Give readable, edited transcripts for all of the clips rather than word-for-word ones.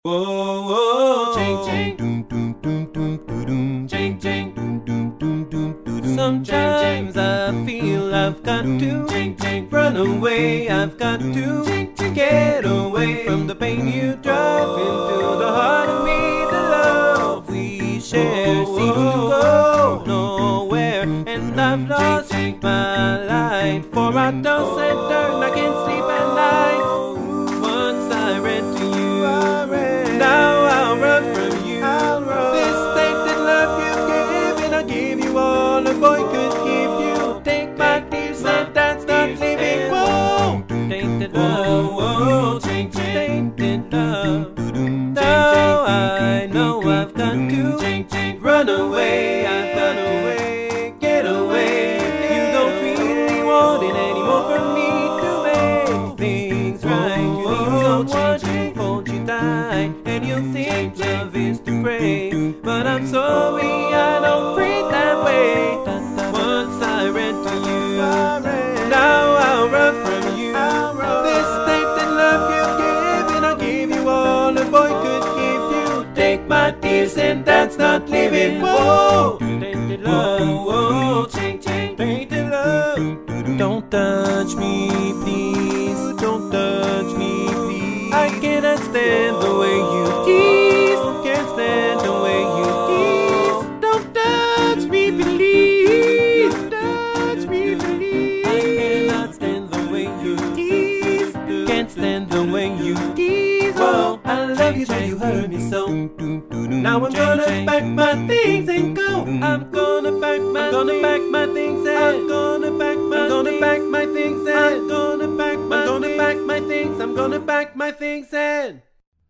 Whoa, whoa, ching, ching, doom, doom, doom, doom, doom, ching, ching, doom, doom, doom, doom, doom. Sometimes I feel I've got to run away. I've got to get away from the pain you drive into the heart of me. The love we share seems to go nowhere, and I've lost my light. For I toss and turn, I can't sleep at night. Once I ran to you. Now I'll run from you. This tainted love you've given, I gave you all a boy could give you. Take my tears and that's not living. Whoa, tainted love, whoa, tainted love. Now I know I've got to run away. I've got to get away. You don't really want it anymore from me to make things right. You need someone to hold you tight, and you think love is to pray. But I'm sorry, I don't pray that way. Once I ran to you, now I'll run from you. This tainted love you've given, I gave you all a boy could give you. Take my tears and that's not living. Whoa, tainted love, whoa, tainted love. Don't touch me, please. Don't touch me, please. I cannot stand the way you tease. Can't stand the way you tease. Don't touch me, please. Don't touch me, please. I cannot stand the way you tease. Can't stand the way you tease. Oh, I love you, but you hurt me so. Now I'm gonna pack my things and go. I'm gonna pack my things and I'm gonna pack my things and I'm gonna pack my things. I'm gonna pack my things and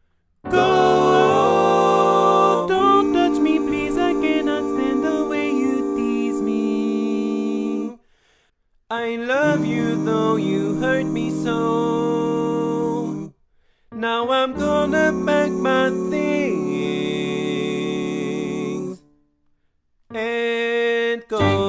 go. Don't touch me, please. I cannot stand the way you tease me. I love you though you hurt me so. Now I'm gonna pack my things and go.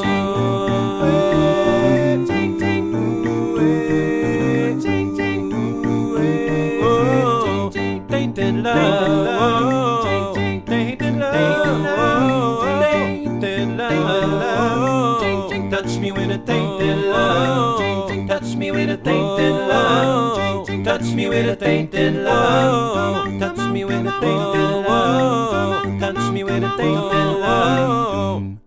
Tainted love, tainted love, tainted love. Touch me with a tainted love. Touch me with a tainted love. Touch me with a tainted love. Touch me with a tainted love. Touch me with a tainted love.